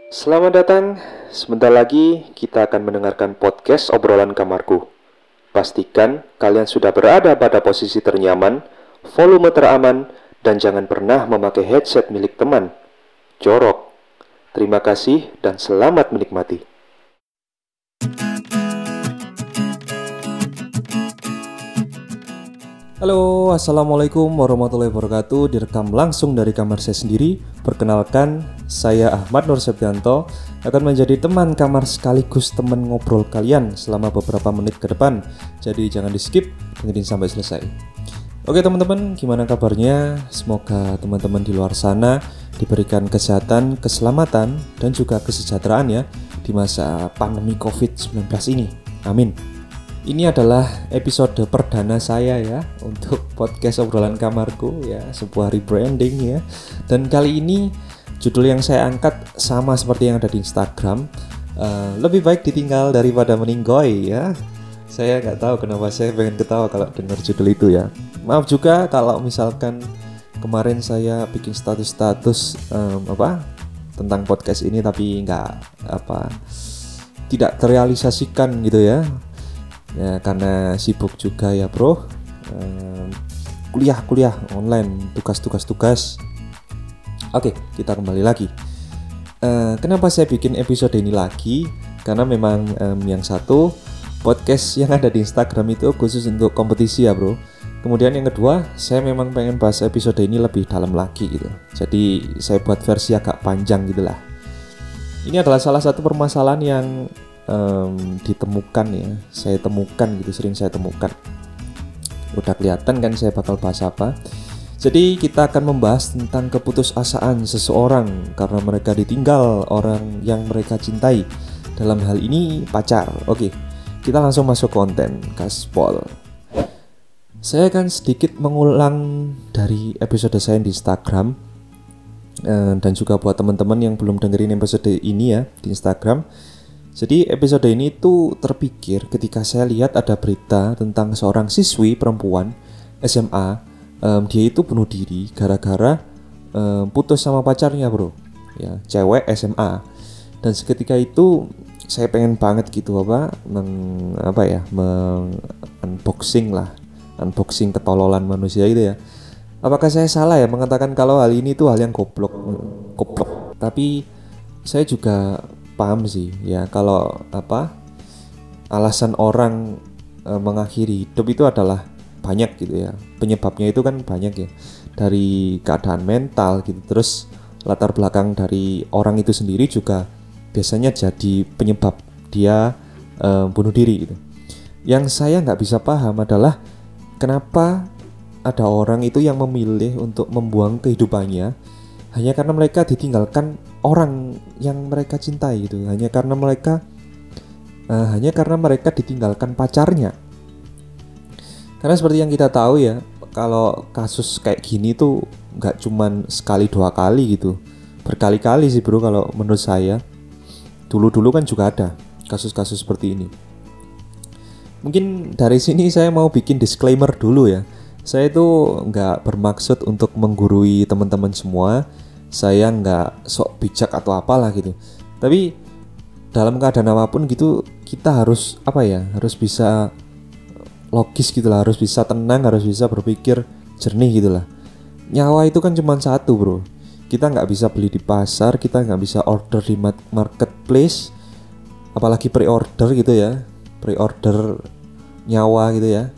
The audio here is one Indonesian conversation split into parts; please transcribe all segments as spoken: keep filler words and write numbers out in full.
Selamat datang, sebentar lagi kita akan mendengarkan podcast obrolan kamarku. Pastikan kalian sudah berada pada posisi ternyaman, volume teraman, dan jangan pernah memakai headset milik teman. Jorok. Terima kasih dan selamat menikmati. Halo, assalamualaikum warahmatullahi wabarakatuh. Direkam langsung dari kamar saya sendiri. Perkenalkan, saya Ahmad Nur Septianto akan menjadi teman kamar sekaligus teman ngobrol kalian selama beberapa menit ke depan. Jadi jangan di skip, dengerin sampai selesai. Oke teman-teman, gimana kabarnya? Semoga teman-teman di luar sana diberikan kesehatan, keselamatan, dan juga kesejahteraan ya di masa pandemi covid sembilan belas ini. Amin. Ini adalah episode perdana saya ya untuk podcast obrolan kamarku ya, sebuah rebranding ya. Dan kali ini judul yang saya angkat sama seperti yang ada di Instagram, uh, lebih baik ditinggal daripada meninggoy ya. Saya nggak tahu kenapa saya pengen ketawa kalau dengar judul itu ya. Maaf juga kalau misalkan kemarin saya bikin status-status um, apa tentang podcast ini tapi nggak apa tidak terrealisasikan gitu ya. Ya karena sibuk juga ya bro, ehm, kuliah-kuliah online, tugas-tugas-tugas. Oke, kita kembali lagi. ehm, Kenapa saya bikin episode ini lagi? Karena memang ehm, yang satu, podcast yang ada di Instagram itu khusus untuk kompetisi ya bro. Kemudian yang kedua, saya memang pengen bahas episode ini lebih dalam lagi gitu. Jadi saya buat versi agak panjang gitu lah. Ini adalah salah satu permasalahan yang Um, ditemukan ya, saya temukan gitu, sering saya temukan. Udah kelihatan kan saya bakal bahas apa. Jadi kita akan membahas tentang keputusasaan seseorang karena mereka ditinggal orang yang mereka cintai. Dalam hal ini pacar. Oke, kita langsung masuk konten gaspol. Saya akan sedikit mengulang dari episode saya di Instagram, uh, dan juga buat teman-teman yang belum dengerin episode ini ya di Instagram. Jadi episode ini tuh terpikir ketika saya lihat ada berita tentang seorang siswi perempuan S M A, um, dia itu bunuh diri gara-gara um, putus sama pacarnya bro, ya cewek S M A. Dan seketika itu saya pengen banget gitu apa, meng, apa ya, meng unboxing lah, unboxing ketololan manusia itu ya. Apakah saya salah ya mengatakan kalau hal ini tuh hal yang goblok, goblok? Tapi saya juga paham sih ya kalau apa alasan orang e, mengakhiri hidup itu adalah banyak gitu ya, penyebabnya itu kan banyak ya, dari keadaan mental gitu, terus latar belakang dari orang itu sendiri juga biasanya jadi penyebab dia e, bunuh diri gitu. Yang saya nggak bisa paham adalah kenapa ada orang itu yang memilih untuk membuang kehidupannya hanya karena mereka ditinggalkan orang yang mereka cintai gitu, hanya karena mereka uh, hanya karena mereka ditinggalkan pacarnya. Karena seperti yang kita tahu ya, kalau kasus kayak gini tuh nggak cuman sekali dua kali gitu, berkali-kali sih bro kalau menurut saya. Dulu-dulu kan juga ada kasus-kasus seperti ini. Mungkin dari sini saya mau bikin disclaimer dulu ya. Saya itu nggak bermaksud untuk menggurui teman-teman semua. Saya nggak sok bijak atau apalah gitu. Tapi dalam keadaan apapun gitu, kita harus apa ya, harus bisa logis gitu lah, harus bisa tenang, harus bisa berpikir jernih gitu lah. Nyawa itu kan cuma satu bro. Kita nggak bisa beli di pasar, kita nggak bisa order di marketplace, apalagi pre-order gitu ya, pre-order nyawa gitu ya.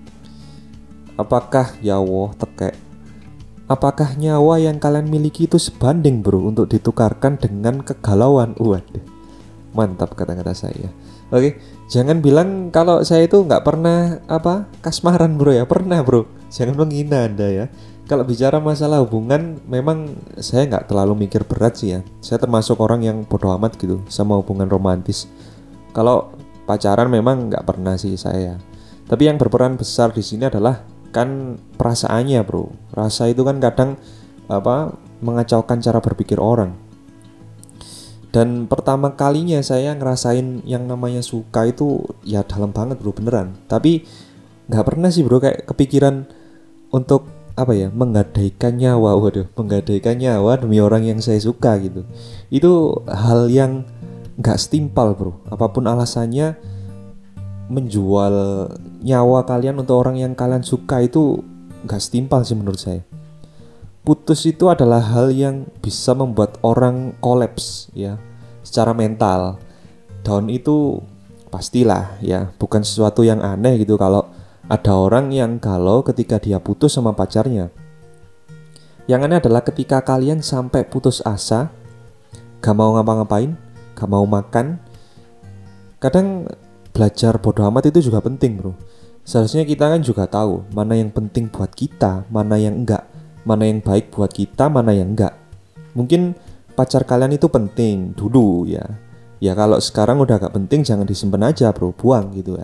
Apakah ya Allah tekek? Apakah nyawa yang kalian miliki itu sebanding bro untuk ditukarkan dengan kegalauan? Waduh, mantap kata-kata saya. Oke, jangan bilang kalau saya itu nggak pernah apa kasmaran bro ya, pernah bro. Jangan menghina anda ya. Kalau bicara masalah hubungan, memang saya nggak terlalu mikir berat sih ya. Saya termasuk orang yang bodoh amat gitu sama hubungan romantis. Kalau pacaran memang nggak pernah sih saya. Tapi yang berperan besar di sini adalah kan perasaannya bro. Rasa itu kan kadang apa mengacaukan cara berpikir orang. Dan pertama kalinya saya ngerasain yang namanya suka itu ya dalam banget bro, beneran. Tapi nggak pernah sih bro kayak kepikiran untuk apa ya, menggadaikan nyawa, waduh, menggadaikan nyawa demi orang yang saya suka gitu. Itu hal yang nggak setimpal bro. Apapun alasannya, menjual nyawa kalian untuk orang yang kalian suka itu nggak setimpal sih menurut saya. Putus itu adalah hal yang bisa membuat orang kolaps ya, secara mental. Down itu pastilah ya, bukan sesuatu yang aneh gitu kalau ada orang yang galau ketika dia putus sama pacarnya. Yang aneh adalah ketika kalian sampai putus asa, gak mau ngapa-ngapain, gak mau makan. Kadang belajar bodo amat itu juga penting bro. Seharusnya kita kan juga tahu mana yang penting buat kita, mana yang enggak, mana yang baik buat kita, mana yang enggak. Mungkin pacar kalian itu penting dulu ya. Ya kalau sekarang udah gak penting, jangan disimpan aja bro, buang gitu ya.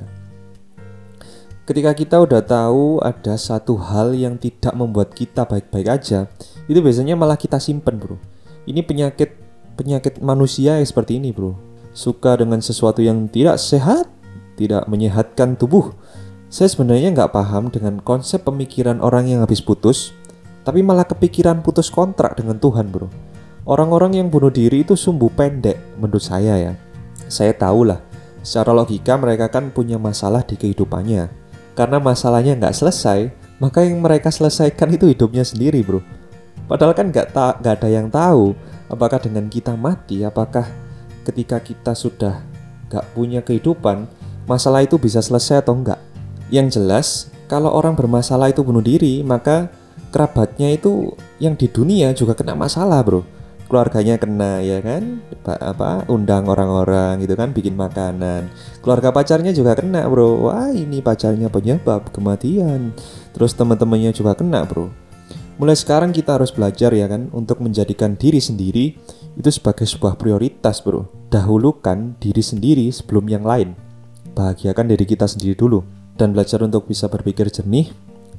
Ketika kita udah tahu ada satu hal yang tidak membuat kita baik-baik aja, itu biasanya malah kita simpen bro. Ini penyakit penyakit manusia yang seperti ini bro. Suka dengan sesuatu yang tidak sehat, tidak menyehatkan tubuh. Saya sebenarnya gak paham dengan konsep pemikiran orang yang habis putus, tapi malah kepikiran putus kontrak dengan Tuhan bro. Orang-orang yang bunuh diri itu sumbu pendek menurut saya ya. Saya tahu lah, secara logika mereka kan punya masalah di kehidupannya. Karena masalahnya nggak selesai, maka yang mereka selesaikan itu hidupnya sendiri bro. Padahal kan nggak ta- nggak ada yang tahu apakah dengan kita mati, apakah ketika kita sudah nggak punya kehidupan, masalah itu bisa selesai atau enggak. Yang jelas, kalau orang bermasalah itu bunuh diri, maka kerabatnya itu yang di dunia juga kena masalah bro. Keluarganya kena ya kan, apa undang orang-orang gitu kan, bikin makanan. Keluarga pacarnya juga kena bro. Wah ini pacarnya penyebab kematian. Terus teman-temannya juga kena bro. Mulai sekarang kita harus belajar ya kan, untuk menjadikan diri sendiri itu sebagai sebuah prioritas bro. Dahulukan diri sendiri sebelum yang lain. Bahagiakan diri kita sendiri dulu. Dan belajar untuk bisa berpikir jernih,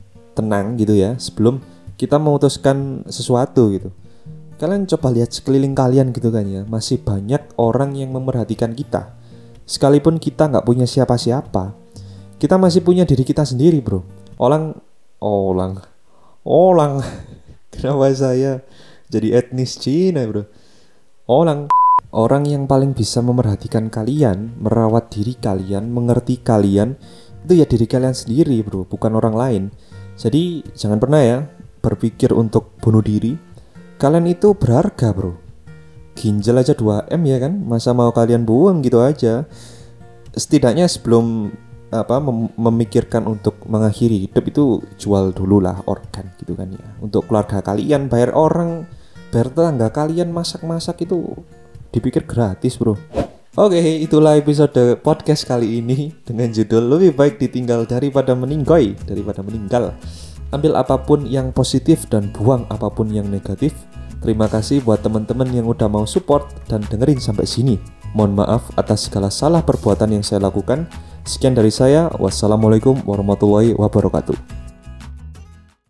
tenang gitu ya, sebelum kita memutuskan sesuatu gitu. Kalian coba lihat sekeliling kalian gitu kan ya, masih banyak orang yang memerhatikan kita. Sekalipun kita gak punya siapa-siapa, kita masih punya diri kita sendiri bro. Orang, orang, orang, kenapa saya jadi etnis Cina bro? Orang, orang yang paling bisa memerhatikan kalian, merawat diri kalian, mengerti kalian, itu ya diri kalian sendiri bro, bukan orang lain. Jadi jangan pernah ya berpikir untuk bunuh diri. Kalian itu berharga bro. Ginjal aja dua M ya kan, masa mau kalian buang gitu aja. Setidaknya sebelum apa mem- memikirkan untuk mengakhiri hidup itu jual dulu lah organ gitu kan ya. Untuk keluarga kalian, bayar orang, bayar tetangga kalian masak-masak itu dipikir gratis bro. Oke, itulah episode podcast kali ini dengan judul lebih baik ditinggal daripada meninggoy, daripada meninggal. Ambil apapun yang positif dan buang apapun yang negatif. Terima kasih buat teman-teman yang udah mau support dan dengerin sampai sini. Mohon maaf atas segala salah perbuatan yang saya lakukan. Sekian dari saya. Wassalamualaikum warahmatullahi wabarakatuh.